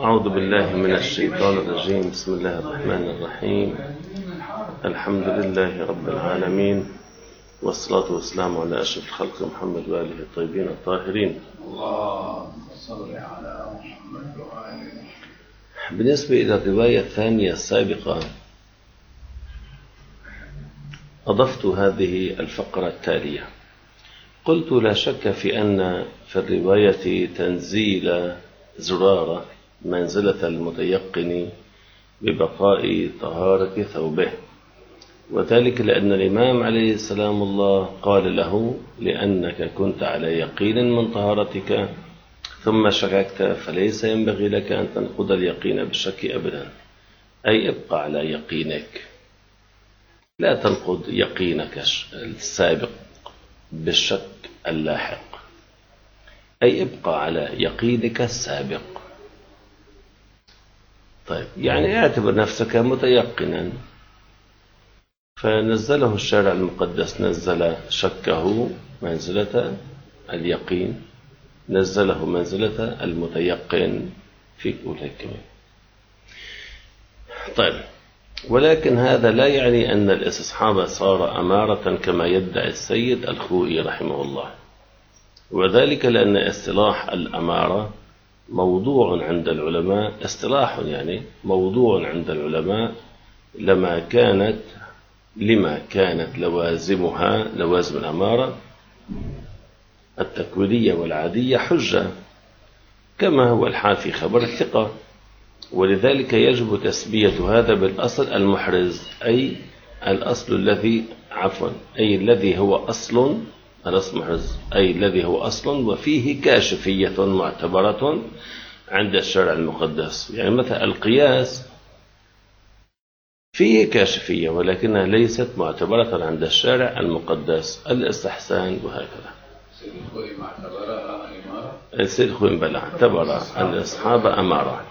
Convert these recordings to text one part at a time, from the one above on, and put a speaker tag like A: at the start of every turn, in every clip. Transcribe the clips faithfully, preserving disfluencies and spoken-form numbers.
A: أعوذ بالله من الشيطان الرجيم. بسم الله الرحمن الرحيم. الحمد لله رب العالمين، والصلاة والسلام على أشرف الخلق محمد وآله الطيبين الطاهرين.
B: اللهم صل على محمد وآله.
A: بالنسبة إلى الرواية الثانية السابقة أضفت هذه الفقرة التالية. قلت: لا شك في أن في الرواية تنزيل زرارة منزلة المتيقن ببقاء طهارة ثوبه، وذلك لأن الإمام عليه السلام الله قال له: لأنك كنت على يقين من طهارتك ثم شككت، فليس ينبغي لك أن تنقض اليقين بالشك أبدا، أي ابقى على يقينك، لا تنقض يقينك السابق بالشك اللاحق، أي ابقى على يقينك السابق. طيب، يعني اعتبر نفسك متيقنا. فنزله الشارع المقدس، نزل شكه منزلة اليقين، نزله منزلة المتيقن في كل كمان. طيب، ولكن هذا لا يعني أن الاستصحاب صار أمارة كما يدعي السيد الخوئي رحمه الله، وذلك لأن اصطلاح الأمارة موضوع عند العلماء، اصطلاح يعني موضوع عند العلماء لما كانت لما كانت لوازمها لوازم الأمارة التكوينية والعادية حجة، كما هو الحال في خبر الثقة، ولذلك يجب تسمية هذا بالأصل المحرز، أي الأصل الذي عفوا أي الذي هو أصل الأصل محرز أي الذي هو أصل وفيه كاشفية معتبرة عند الشرع المقدس. يعني مثلا القياس فيه كاشفية ولكنها ليست معتبرة عند الشارع المقدس. الاستحسان وهكذا.
B: سيد الخوئي ما اعتبرها إمارة؟
A: السيد الخوئي بل اعتبر الأصحاب أمارة.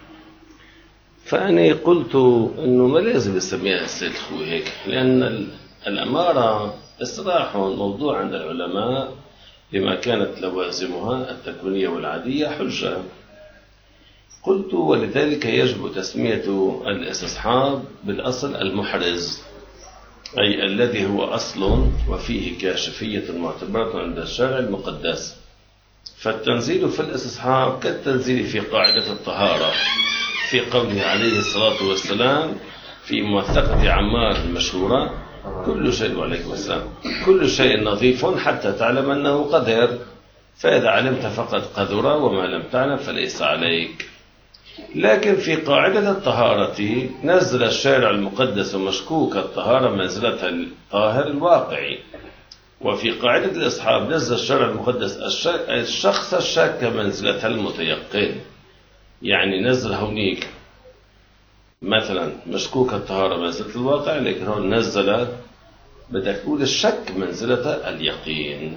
A: فأنا قلت أنه ما لازم يسميها السيد الخوئي هيك، لأن الأمارة اصطلاح موضوع عند العلماء لما كانت لوازمها التكوينية والعادية حجة. قلت: ولذلك يجب تسمية الاستصحاب بالأصل المحرز، أي الذي هو أصل وفيه كاشفية معتبرة عند الشارع المقدس. فالتنزيل في الاستصحاب كالتنزيل في قاعدة الطهارة، في قوله عليه الصلاة والسلام في موثقة عمار المشهورة: كل شيء عليكم السلام كل شيء نظيف حتى تعلم أنه قذر، فإذا علمت فقد قذر، وما لم تعلم فليس عليك. لكن في قاعدة الطهارة نزل الشارع المقدس مشكوك الطهارة منزلة الطاهر الواقعي، وفي قاعدة الإصحاب نزل الشارع المقدس الشخص الشاك منزلة المتيقن. يعني نزل هونيك مثلا مشكوك الطهارة منزلة الواقع، لكن هون نزل بدك تقول الشك منزلة اليقين.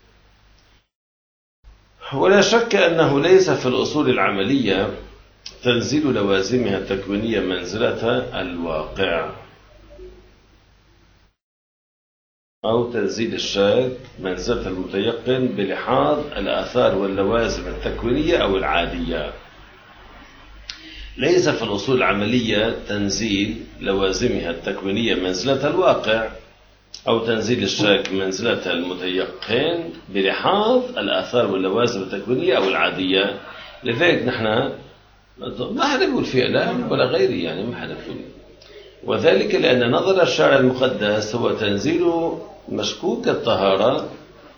A: ولا شك أنه ليس في الأصول العملية تنزيل لوازمها التكوينية منزلة الواقع، أو تنزيل الشك منزلة المتيقن بلحاظ الآثار واللوازم التكوينية أو العادية. ليس في الأصول العملية تنزيل لوازمها التكوينية منزلة الواقع، أو تنزيل الشك منزلة المتيقن بلحاظ الآثار واللوازم التكوينية أو العادية. لذلك نحن ما حنقول فيه لا ولا غيري، يعني ما حنقول. وذلك لأن نظر الشارع المقدس هو تنزيل مشكوك الطهارة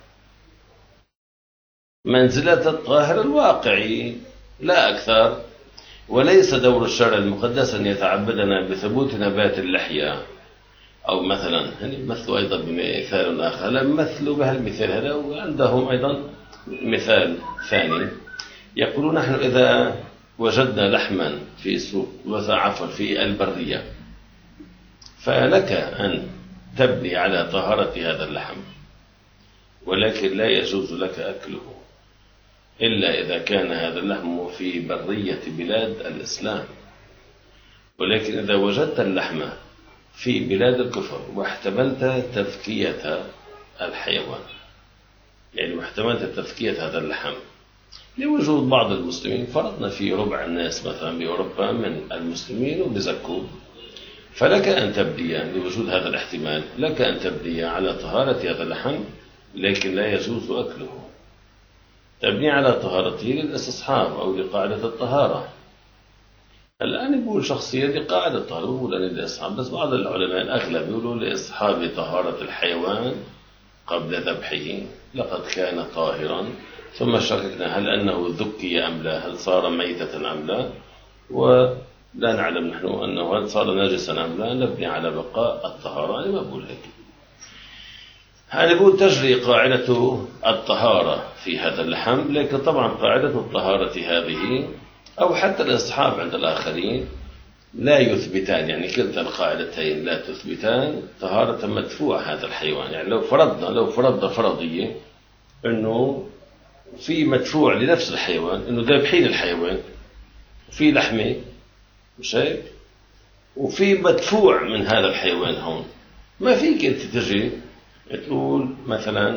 A: منزلة الطاهر الواقعي لا أكثر. وليس دور الشارع المقدس أن يتعبدنا بثبوت نبات اللحية، أو مثلا مثلوا أيضا بمثال آخر، لم مثلوا بهالمثال هذا، وعندهم أيضا مثال ثاني. يقولون: نحن إذا وجدنا لحما في سوق عفوا في البرية، فلك أن تبني على طهارة هذا اللحم، ولكن لا يجوز لك أكله إلا إذا كان هذا اللحم في برية بلاد الإسلام. ولكن إذا وجدت اللحم في بلاد الكفر واحتملت تذكية الحيوان، يعني واحتملت تذكية هذا اللحم، لوجود بعض المسلمين، فرضنا في ربع الناس مثلا بأوروبا من المسلمين وبزكوا، فلك أن تبدي لوجود هذا الاحتمال، لك أن تبدي على طهارة هذا اللحم، لكن لا يجوز أكله. تبني على طهارته للاستصحاب أو لقاعدة الطهارة. الآن يقول شخصية لقاعدة الطهارة، يقول أن للاستصحاب، بس بعض العلماء الأغلب يقولوا لإصحاب طهارة الحيوان قبل ذبحه، لقد كان طاهرا ثم شككنا هل أنه ذكي أم لا، هل صار ميتة أم لا، ولا نعلم نحن أنه هل صار ناجسا أم لا، نبني على بقاء الطهارة. أنا ما بقول هيك، أنا بقول تجري قاعدة الطهارة في هذا اللحم، لكن طبعا قاعدة الطهارة هذه أو حتى الإصحاب عند الآخرين لا يثبتان، يعني كلتا القاعدتين لا تثبتان طهارة مدفوع هذا الحيوان. يعني لو فرضنا لو فرضنا فرضية أنه في مدفوع لنفس الحيوان، أنه ذابحين الحيوان وفي لحمة، مش هيك، وفي مدفوع من هذا الحيوان هون، ما فيك أنت تجي تقول مثلا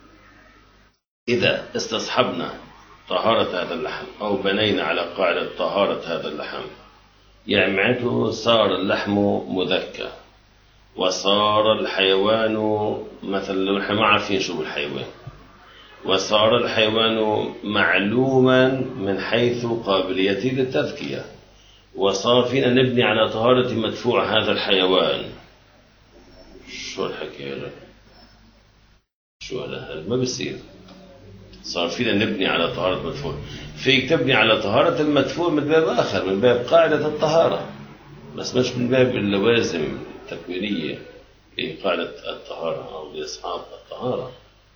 A: إذا استصحبنا طهارة هذا اللحم أو بنينا على قاعدة طهارة هذا اللحم، يعني معناته صار اللحم مذكى وصار الحيوان مثلا، لو نحن ما عارفين شو الحيوان، وصار الحيوان معلوما من حيث قابليته للتذكية، وصار فينا نبني على طهارة مدفوع هذا الحيوان. شو الحكي هذا؟ شو هذا؟ ما بصير. صار فينا نبني على طهارة مدفوع، فيك تبني على طهارة المدفوع من باب آخر، من باب قاعدة الطهارة، بس مش من باب اللوازم التكوينية لقاعدة الطهارة أو لأصحاب الطهارة.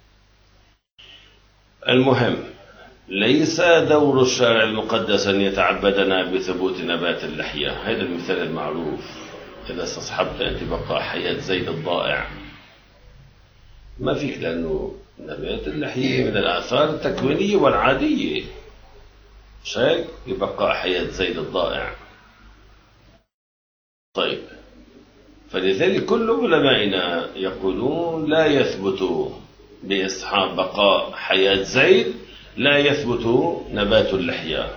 A: المهم، ليس دور الشارع المقدس أن يتعبدنا بثبوت نبات اللحية. هذا المثال المعروف، إذا استصحبت أنت بقاء حياة زيد الضائع ما فيك، لأنه نبات اللحية من الآثار التكوينية والعادية، مش هيك؟ ببقاء حياة زيد الضائع. طيب، فلذلك كل علمائنا يقولون لا يثبت بإصحاب بقاء حياة زيد، لا يثبت نبات اللحية.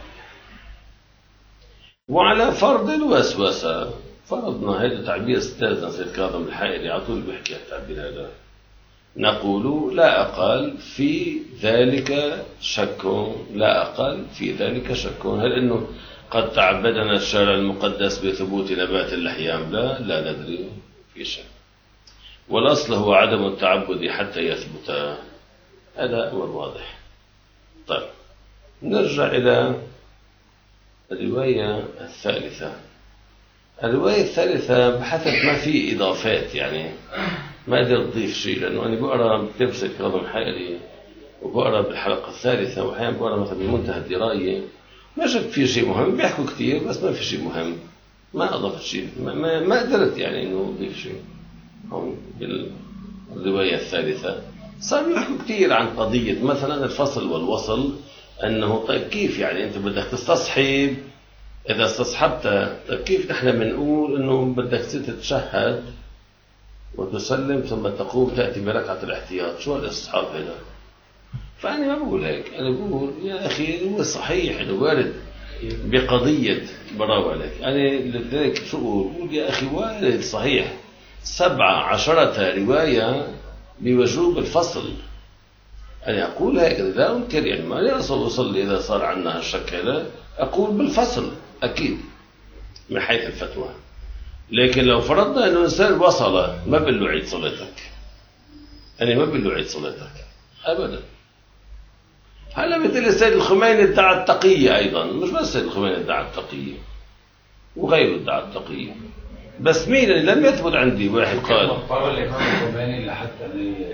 A: وعلى فرض الوسوسة، فرضنا هذا تعبير أستاذنا سيد كاظم الحائري على طول بيحكي التعبير هذا، نقول لا أقل في ذلك شك، لا أقل في ذلك شك. هل أنه قد تعبدنا الشارع المقدس بثبوت نبات اللحية أم لا؟ لا ندري، في شك. والأصل هو عدم التعبد حتى يثبت، هذا أمر واضح. طيب، نرجع إلى الرواية الثالثة. الرواية الثالثة بحثت ما في إضافات، يعني ما قدر تضيف شيء، لأنه أنا بقرأ كتاب سيد كاظم الحائري وبقرأ بالحلقة الثالثة، وأحيانا بقرأ مثلا بمنتهى الدراية، ما شك في شيء مهم، بيحكوا كثير بس ما في شيء مهم، ما أضفت شيء، ما, ما, ما قدرت يعني إنه أضيف شيء. هون بالرواية الثالثة صار يحكوا كثير عن قضية مثلا الفصل والوصل، أنه طيب كيف يعني أنت بدك تستصحب، إذا استصحبت طيب كيف نحن بنقول إنه بدك تتشهد وتسلم ثم تقوم تأتي بركعة الاحتياط، شو الاستصحاب هذا؟ فأنا ما بقول هيك، أنا بقول يا أخي هو صحيح إنه وارد بقضية، براو عليك، أنا لذلك شو بقول يا أخي وارد صحيح سبعة عشرة رواية بوجوب الفصل. أنا أقول هيك لا أنكر، يعني ما لا أوصل إذا صار عندنا هالشك هذا، أقول بالفصل أكيد من حيث الفتوى. لكن لو فرضنا أنه الإنسان وصل، ما بقول له عيد صلاتك، أنا ما بقول له عيد صلاتك أبدا. هلا مثل السيد الخميني ادعى التقية أيضا، مش بس السيد الخميني ادعى التقية وغيره ادعى التقية، بس مين اللي لم يثبت عندي واحد قال
B: مضطر الإمام الخميني لحتى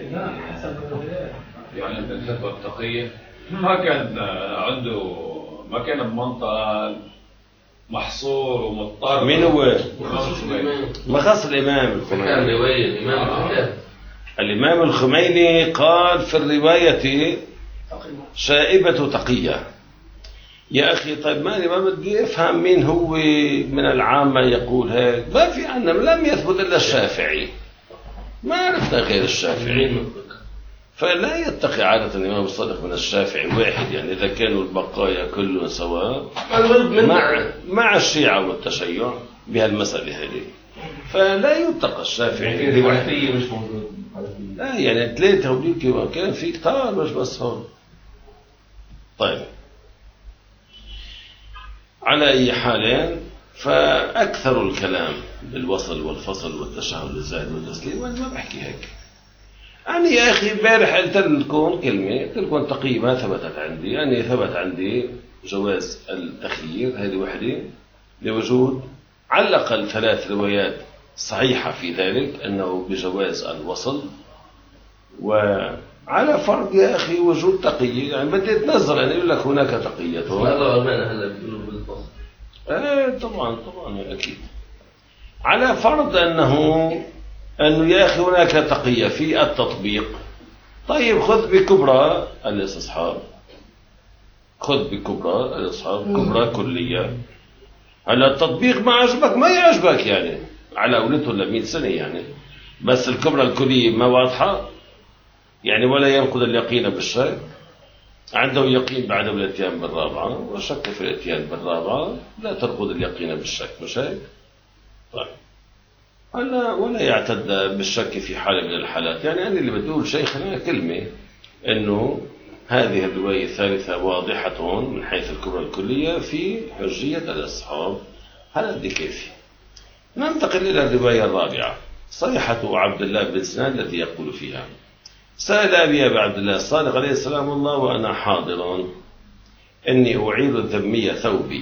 B: يعني بالنسبة التقية ما كان عنده، ما كان بمنطقة محصور ومضطر.
A: مين هو؟ ما خص الإمام الخميني.
C: رواية الإمام
A: الإمام الخميني قال في الرواية شائبة تقية. يا أخي طيب ماني ما بدي أفهم مين هو من العامة يقول هيك، ما في عنا، لم يثبت إلا الشافعي، ما عرفنا غير الشافعي. فلا يتقي عادة الإمام الصادق من الشافعي واحد، يعني إذا كانوا البقايا كلهم سواء مع مع الشيعة والتشيع بهالمسألة هذه، فلا يتقى الشافعي
C: الوحدية مش موجود.
A: لا يعني ثلاثة وليك كان في كتار مش بس هون. طيب على أي حال، فأكثر الكلام بالوصل والفصل والتشهد الزائد والتسليم، وأنا ما بحكي هيك. أنا يا أخي امبارح قلت لكم كلمة، قلت لكم تقييمها ثبتت عندي، أني ثبت عندي جواز التخيير، هذه وحدة، لوجود على الأقل ثلاث روايات صحيحة في ذلك أنه بجواز الوصل، وعلى فرض يا أخي وجود تقية، يعني بدي تنظر أن يقول لك هناك تقية.
C: هذا علماء هلا بيقولوا بالفصل.
A: ايه طبعا طبعا اكيد. على فرض انه انه يا اخي هناك تقية في التطبيق، طيب خذ بكبرى الاستصحاب، خذ بكبرى الاستصحاب، كبرى كلية. هلا التطبيق ما عجبك ما يعجبك، يعني على قولته ل مئة سنة يعني، بس الكبرى الكلية ما واضحة، يعني ولا ينقض اليقين بالشك، عنده يقين بعدم الاتيان بالرابعة، وشك في الاتيان بالرابعة لا تنقض اليقين بالشك، مش هيك؟ طيب هلا ولا يعتد بالشك في حالة من الحالات، يعني أنا اللي بدي أقول شيخنا كلمة إنه هذه الرواية الثالثة واضحة من حيث الكبرى الكلية في حجية الأصحاب، هذا دي كيفي. ننتقل إلى الرواية الرابعة، صيحة عبد الله بن سنان التي يقول فيها: سأل أبي أبي عبد الله الصادق عليه السلام الله وأنا حاضر إني أعير الذمية ثوبي،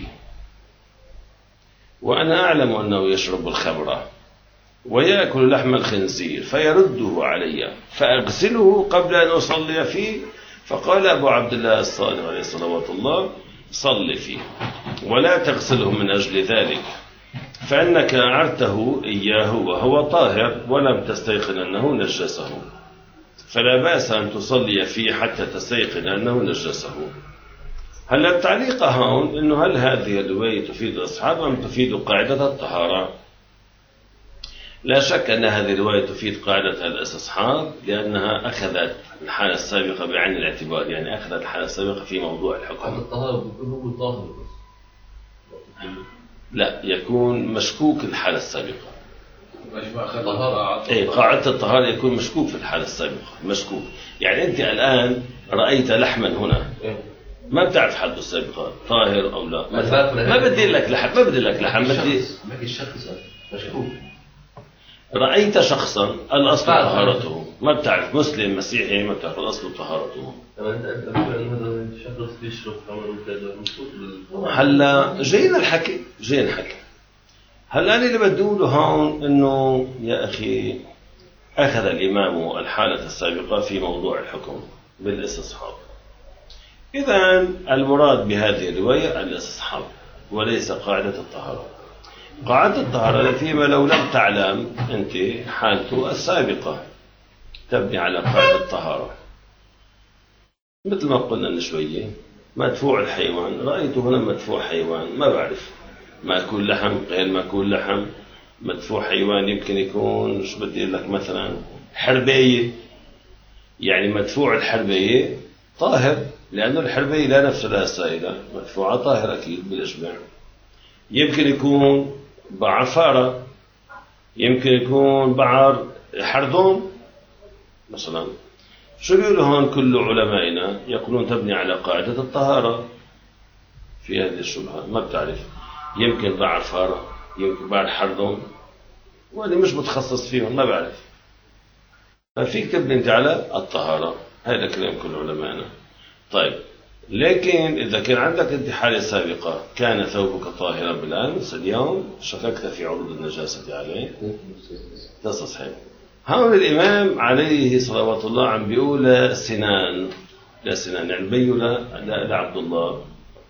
A: وأنا أعلم أنه يشرب الخمر ويأكل لحم الخنزير، فيرده علي فأغسله قبل أن أصلي فيه. فقال أبو عبد الله الصادق عليه صلوات الله: صل فيه ولا تغسله من أجل ذلك، فإنك أعرته إياه وهو طاهر ولم تستيقن أنه نجسه، فلا بأس أن تصلي فيه حتى تستيقن أنه نجسه. هل التعليق هون إنه هل هذه الرواية تفيد الأصحاب أم تفيد قاعدة الطهارة؟ لا شك أن هذه الرواية تفيد قاعدة الاستصحاب، لأنها أخذت الحالة السابقة بعين الاعتبار، يعني أخذت الحالة السابقة في موضوع الحكم.
C: الطهارة بيكون هو الطاهر بس.
A: لا، يكون مشكوك الحالة السابقة.
B: مش ماخذ طهارة.
A: إيه، قاعدة الطهارة يكون مشكوك في الحالة السابقة، مشكوك. يعني أنت الآن رأيت لحما هنا، ما بتعرف حده السابقة طاهر أو لا. ما بدي لك لحم، ما بدي لك لحم، بدي
C: ما في شخص مشكوك.
A: رأيت شخصا الأصل طهارته، ما بتعرف مسلم مسيحي، ما بتعرف الأصل طهارته. هلا جينا الحكي، جينا الحكي. هلا أنا اللي بدي أقوله هون إنه يا أخي أخذ الإمام الحالة السابقة في موضوع الحكم بالاستصحاب. إذن المراد بهذه الرواية الاستصحاب وليس قاعدة الطهارة. قاعدة الطهارة فيما لو لم تعلم أنت حالته السابقة تبني على قاعدة الطهارة، مثل ما قلنا من شوية. مدفوع الحيوان، رأيته هنا مدفوع حيوان، ما بعرف ماكول لحم غير ماكول لحم. مدفوع حيوان يمكن يكون شو بدي لك مثلا حربية، يعني مدفوع الحربية طاهر، لأنه الحربية لا نفس لها سائلة، مدفوعة طاهر أكيد بالإجماع. يمكن يكون بعر فارة، يمكن يكون بعر حردون مثلا. شو بيقولوا هون كل علمائنا؟ يقولون تبني على قاعدة الطهارة في هذه الشبهة. ما بتعرف، يمكن بعر فارة، يمكن بعر حردون، وأنا مش متخصص فيهم ما بعرف. ففيك تبني انت على الطهارة، هذا كلام كل علمائنا. طيب، لكن إذا كان عندك انت حالة سابقة كان ثوبك طاهرا بالأمس، اليوم شككت في عروض النجاسة عليه، تصحيح. هون الإمام عليه صلوات الله عم بيقول سنان، لا سنان يعني بيقول لعبد الله،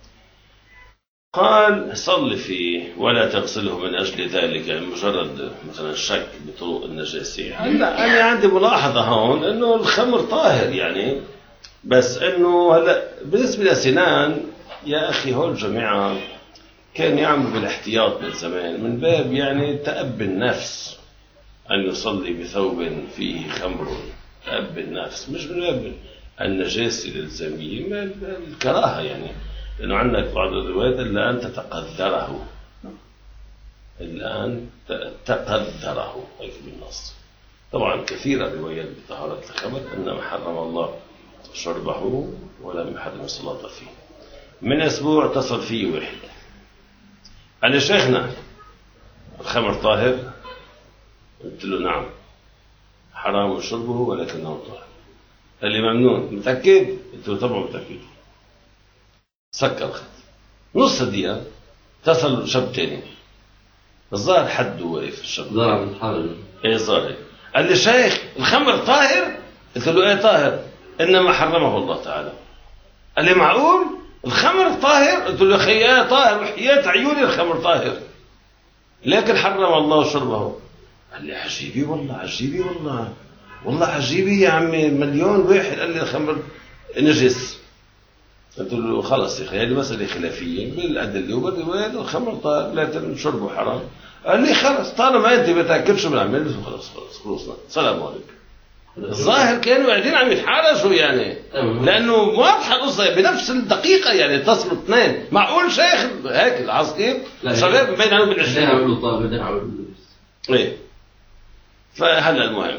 A: قال صل فيه ولا تغسله من أجل ذلك، يعني مجرد مثلا شك بطرق النجاسة. هلا أنا عندي ملاحظة هون إنه الخمر طاهر يعني، بس إنه هلا بالنسبة لسنان يا أخي هول الجماعة كان يعمل بالاحتياط من زمان، من باب يعني تأب النفس أن يصلي بثوب فيه خمر باب النفس، مش من باب النجاسة الإلزامية، ما الكراهة يعني، لأنه عندك بعض الروايات إلا أن تتقدره، إلا أن تقدره هيك بالنص. طبعا كثيرة روايات بطهارة الخمر إنما حرم الله شربه ولم يحرم الصلاة فيه. من أسبوع اتصل فيه واحد قال لي شيخنا الخمر طاهر؟ قلت له نعم حرام شربه ولكنه طاهر. قال لي ممنون متأكد؟ قلت له طبعا متأكد. سكر الخط نص دقيقة اتصل شاب تاني الظاهر حد واقف الشاب
C: ضرب الحرب
A: ايه ظاهر قال لي شيخ الخمر طاهر؟ قلت له ايه طاهر؟ انما حرمه الله تعالى. قال لي معقول الخمر طاهر؟ قلت له اخي ايه طاهر وحياة عيوني الخمر طاهر لكن حرم الله شربه. قال لي عجيبي والله عجيبي والله والله عجيبي يا عمي مليون واحد قال لي الخمر نجس. قلت له خلص يا اخي هذه مسألة خلافية بالأدلة وبالروايات الخمر طاهر لكن شربه حرام. قال لي خلص طالما انت بتاكد شو بنعمل خلص خلص خلصنا سلام عليكم. الظاهر كانوا قاعدين عم يتحارشوا يعني لانه واضحه القصه بنفس الدقيقه يعني اتصلوا اثنين. معقول شيخ هيك العصير شباب بين عم بالعشرين
C: عملوا طالب ده عملوا
A: ايه. فهلا المهم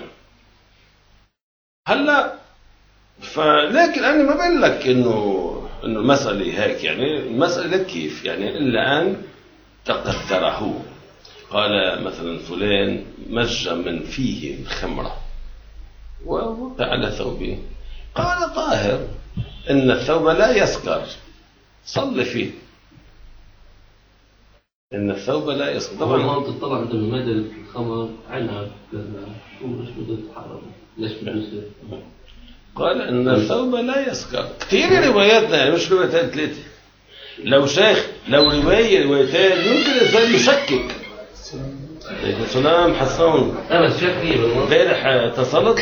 A: هلا فلكن انا ما بقول لك انه انه المساله هيك يعني المساله كيف يعني الا ان تقدره. قال مثلا فلان مج من فيه الخمره ووقع على ثوبه قال طاهر إن الثوب لا يسكر صلي فيه إن الثوب لا يسكر.
C: طبعا ما تطلع أنت من مادة الخمر عنب كذا شو مش بدك تحرم ليش بدك
A: قال إن الثوب لا يسكر. كثير رواياتنا يعني مش روايتين ثلاثة لو شيخ لو رواية روايتين ممكن الإنسان يشكك. سلام حسون
C: أنا الشيخ كيف
A: امبارح اتصلت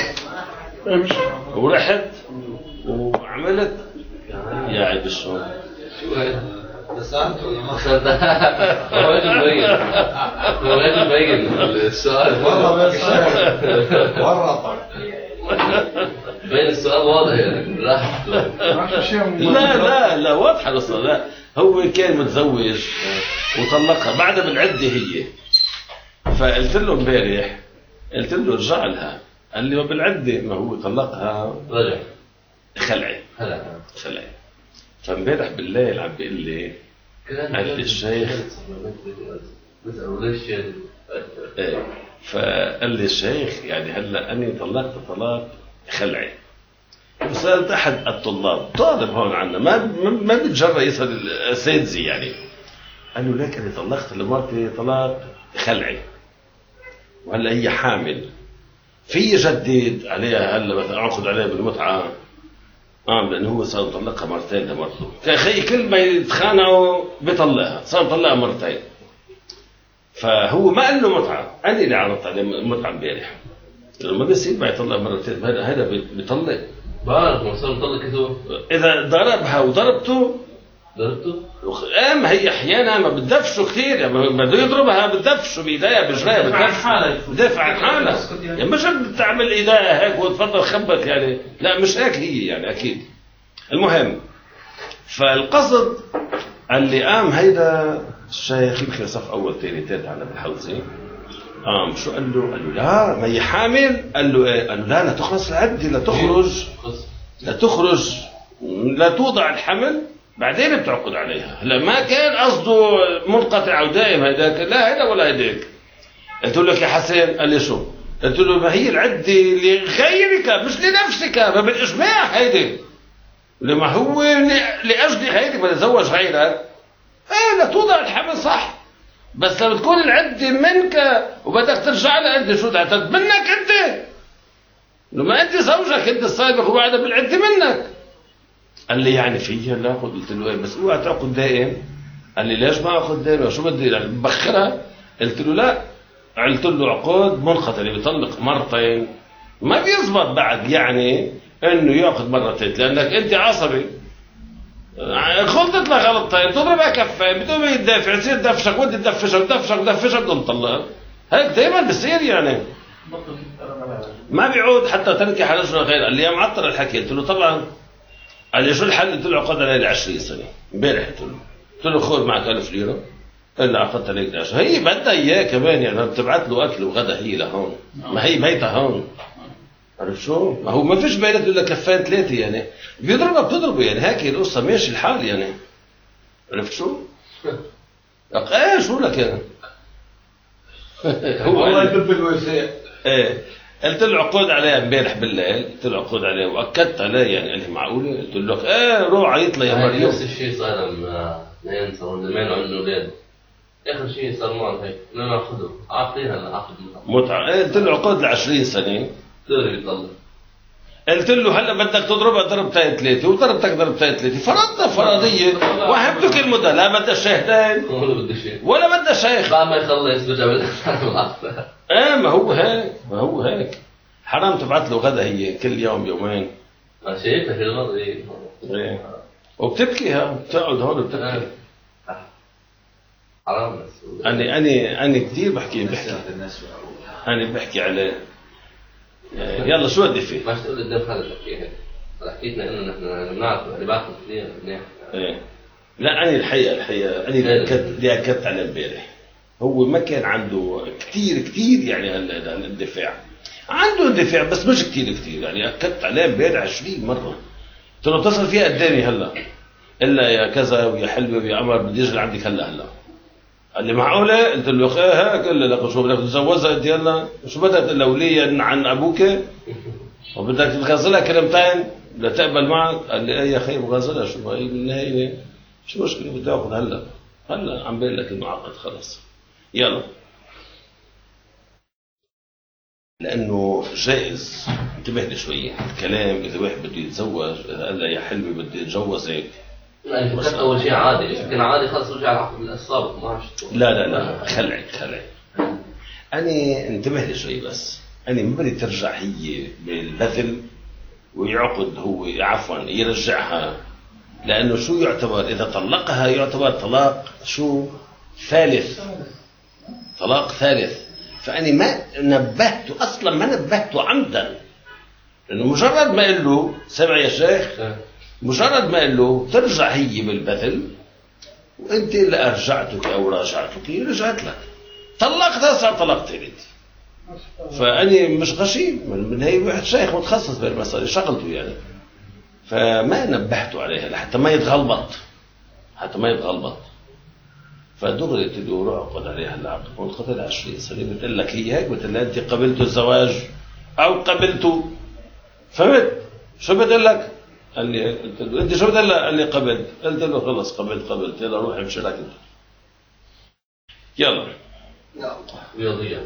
A: ورحت وعملت يا عيب الشغل
B: شو هاي؟ دسمت ولا ما؟
C: هو راجل مبين هو راجل مبين السؤال
B: والله بس ورطك
C: بين السؤال واضح يعني راح
A: لا لا لا واضحة القصة. لا هو كان متزوج وطلقها بعدها بالعدة هي. فقلت له امبارح قلت له ارجع لها قال لي وبالعدة ما هو طلقها
C: رجع
A: خلعي
C: هلا
A: خلعي. فامبارح بالليل عم بيقول لي قال لي الشيخ
C: بسأله ليش
A: ايه فقال لي الشيخ يعني هلا اني طلقت طلاق خلعي. وسألت احد الطلاب طالب هون عنا ما ما بيتجرأ يسأل الاساتذة يعني قال له ليك اني طلقت لمرتي طلاق خلعي وهلا هي حامل في جديد عليها هلا مثلا اخذ عليها بالمتعه اه لانه هو صار مطلقها مرتين لمرته يا اخي كل ما يتخانقوا بيطلقها صار مطلقها مرتين. فهو ما قال له متعه انا اللي عرضت عليه متعه امبارح لما بيصير ما يطلق مرتين هذا هذا بيطلق
C: بعرف ما صار مطلق كده
A: اذا ضربها وضربته
C: ضربته
A: اما هي احيانا ما بتدفشه كثير يعني بده يضربها بتدفشه بايديها برجليها بتدفش بدافع عن حالها يعني مش بتعمل ايديها هيك وتفضل خبط يعني لا مش هيك هي يعني اكيد. المهم فالقصد قال لي قام هيدا الشيخ يمكن صف اول ثاني ثالث على بالحوزه قام شو قال له؟ قال له لا ما هي حامل. قال له ايه؟ قال له لا لا تخلص العده لا تخرج لا تخرج لا توضع الحمل بعدين بتعقد عليها. هلا ما كان قصده منقطع ودائم هيداك لا هيدا ولا هيداك. قلت له يا حسين قال لي شو؟ قلت له ما هي العده لغيرك مش لنفسك ما بالاجماع هيدي لما هو لاجل هيدي بتزوج غيرك ايه لا توضع الحمل صح بس لما تكون العده منك وبدك ترجع لها انت شو تعتد منك انت لما انت زوجك انت السابق وبعدها بالعده منك. قال لي يعني فيها لا اخذ. قلت له ايه بس اوعى تعقد دائم. قال لي ليش ما اخذ دائم شو بدي يعني ببخرها؟ قلت له لا قلت له عقود منقطع اللي بيطلق مرتين ما بيزبط بعد يعني انه ياخذ مرتين لانك انت عصبي غلطت لك غلطتين تضربها كفين بدون يدافع يصير دفشك وانت تدفشها وتدفشك وتدفشها بدون تطلقها هيك دائما بصير يعني ما بيعود حتى تنكح رجلا غير. قال لي يا معطر الحكي. قلت له طبعا. قال لي شو الحل؟ قلت له عقد علي عشرين سنة امبارح. قلت له قلت له خذ معك ألف ليرة. قال لي عقدت عليك عشرة. هي بدها اياه كمان يعني بتبعت له اكل وغدا هي لهون. ما هي بيتها هون. عرفت شو؟ ما هو ما فيش بينك الا كفين ثلاثة يعني. بيضربها بتضربه يعني هيك القصة ماشي الحال يعني. عرفت شو؟ ايه شو لك يعني؟
B: هو الله يدب الوسائل.
A: ايه قلت له عقود عليه امبارح بالليل. قلت له عقود عليه واكدت عليه يعني. قال لي معقوله؟ قلت له لك ايه روح عيط لي يا مريم.
C: نفس الشيء صار لما اثنين صاروا زمان عندنا اولاد. اخر شيء صار معهم هيك بدنا ناخذه عاقلين هلا عقد
A: متعه. ايه قلت له عقود ل عشرين سنة.
C: دغري بيطلع.
A: قلت له هلا بدك تضربها ضربتين ثلاثه وضربتك ضربتين ثلاثه. فرضنا فرضيه وهبته كلمه ده لا بدها شاهدين
C: ولا بدي شيء
A: ولا بدها شيخ.
C: بعد ما يخلص برجع بالعقد.
A: ايه ما هو هيك ما هو هيك. حرام تبعت له غدا هي كل يوم يومين.
C: شايفها في الماضي.
A: ايه وبتبكي ها بتقعد هون وبتبكي.
C: حرام بس.
A: أنا أنا أنا كثير بحكي بحكي أنا بحكي عليه. يلا شو بدي فيه؟
C: ما تقول قدام حدا تحكي هيك. حكيتنا إنه نحن بنعرف اللي بعرف كثير منيح.
A: إيه لا أنا الحقيقة الحقيقة أنا اللي أكدت اللي أكدت على امبارح. هو ما كان عنده كثير كثير يعني هلا الاندفاع. عنده اندفاع بس مش كثير كثير يعني. أكدت عليه امبارح عشرين مرة. قلت له اتصل فيها قدامي هلا. إلا يا كذا ويا حلوة ويا قمر بدي أجي لعندك هلا هلا. قال لي معقولة؟ قلت له ايه هيك. قال لي لك شو بدك تتجوزها؟ قلت يلا شو بدك تقول وليا عن ابوك؟ وبدك تغزلها كلمتين لتقبل معك؟ قال لي ايه يا اخي بغزلها شو هي بالنهاية شو مشكلة بدي اخذ هلا هلا عم بقول لك المعقد خلص يلا. لانه جائز انتبه لي شوي الكلام. اذا واحد بده يتزوج اذا قال لها يا حلوة بدي اتجوزك
C: لا فكرت أول شيء عادي. إذا كان عادي خلص رجع العقد السابق ما عادش.
A: لا لا لا خلعك خلعك. أنا انتبه لي شوي بس. أنا ما بدي ترجع هي بالبذل ويعقد هو عفوا يرجعها. لأنه شو يعتبر إذا طلقها يعتبر طلاق شو ثالث. طلاق ثالث. فأنا ما نبهته أصلا ما نبهته عمدا. لأنه مجرد ما قال له سمع يا شيخ مجرد ما قال له ترجع هي بالبذل وانت اللي ارجعتك او راجعتك رجعت لك. طلقتها صار طلاق ثالث. فاني مش غشيم من هي واحد شيخ متخصص بالمسألة شغلته يعني. فما نبهته عليها لحتى ما يتغلبط حتى ما يتغلبط. فدغري قلت له روح اقعد عليها العقد وانقضى عشرين سنة. بتقول لك هي هيك بتقول لها انت قبلت الزواج او قبلته. فهمت شو بتقول لك؟ قال لي قلت له انت شو بدل؟ قال لي قبلت. قلت له خلص قبلت قبلت يلا روح امشي لك انت يلا
C: رياضيا.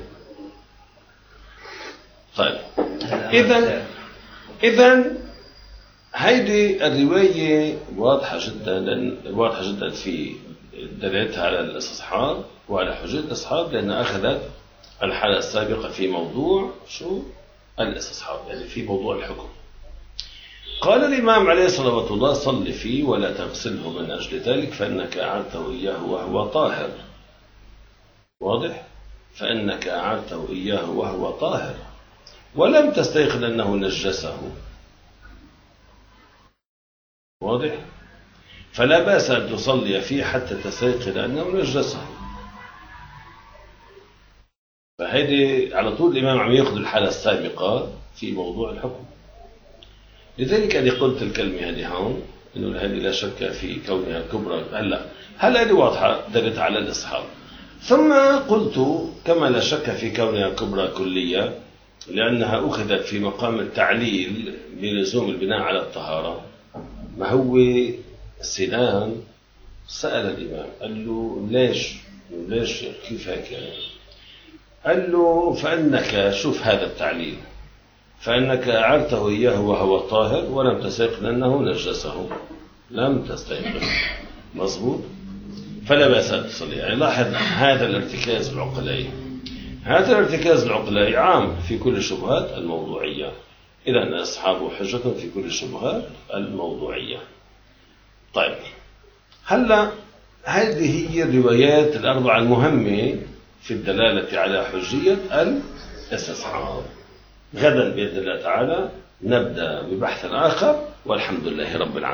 C: طيب
A: اذا اذا هيدي الروايه واضحه جدا واضحه جدا في دلالتها على الاستصحاب وعلى حجيه الاستصحاب لانها اخذت الحاله السابقه في موضوع شو الاستصحاب يعني في موضوع الحكم. قال الإمام عليه صلوات الله صل فيه ولا تغسله من أجل ذلك فإنك أعدته إياه وهو طاهر. واضح؟ فإنك أعدته إياه وهو طاهر ولم تستيقن أنه نجسه. واضح؟ فلا بأس أن تصلي فيه حتى تستيقن أنه نجسه. فهذه على طول الإمام عم يأخذ الحالة السابقة في موضوع الحكم. لذلك أنا قلت الكلمة هذه هون إنه هذه لا شك في كونها كبرى. هلا هلا هذه واضحة دلت على الإصحاب. ثم قلت كما لا شك في كونها كبرى كلية لأنها أخذت في مقام التعليل بلزوم البناء على الطهارة. ما هو سنان سأل الإمام قال له ليش ليش كيف هيك يعني؟ قال له فإنك شوف هذا التعليل فإنك أعرته إياه وهو طاهر ولم تستيقن أنه نجسه. لم تستيقن مضبوط. فلا بأس أن تصلي. يعني لاحظ هذا الارتكاز العقلائي. هذا الارتكاز العقلائي عام في كل الشبهات الموضوعية. إذا أصحابه حجة في كل الشبهات الموضوعية. طيب هلا هذه هي الروايات الأربعة المهمة في الدلالة على حجية الاستصحاب. غدا بإذن الله تعالى نبدأ ببحث آخر، والحمد لله رب العالمين.